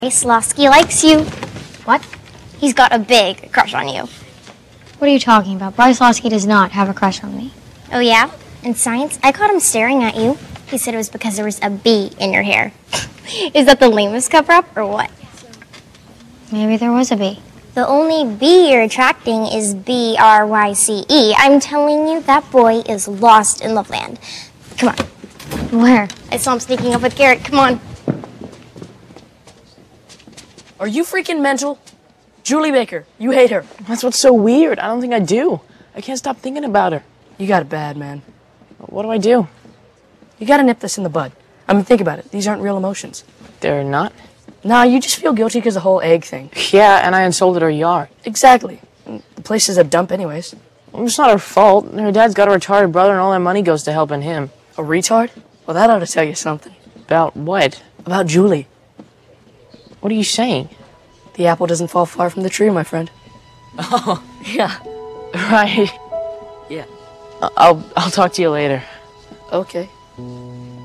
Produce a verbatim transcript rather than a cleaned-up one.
Slosky likes you. What? He's got a big crush on you. What are you talking about? Bryce Losky does not have a crush on me. Oh, yeah? In science, I caught him staring at you. He said it was because there was a bee in your hair. Is that the lamest cover-up, or what? Maybe there was a bee. The only bee you're attracting is B R Y C E. I'm telling you, that boy is lost in Loveland. Come on. Where? I saw him sneaking up with Garrett. Come on. Are you freaking mental? Julie Baker, you hate her. That's what's so weird. I don't think I do. I can't stop thinking about her. You got it bad, man. What do I do? You gotta nip this in the bud. I mean, think about it. These aren't real emotions. They're not? Nah, you just feel guilty because the whole egg thing. Yeah, and I insulted her yard. Exactly. The place is a dump anyways. It's not her fault. Her dad's got a retarded brother and all that money goes to helping him. A retard? Well, that ought to tell you something. About what? About Julie. What are you saying? The apple doesn't fall far from the tree, my friend. Oh. Yeah. Right. Yeah. I'll, I'll talk to you later. Okay.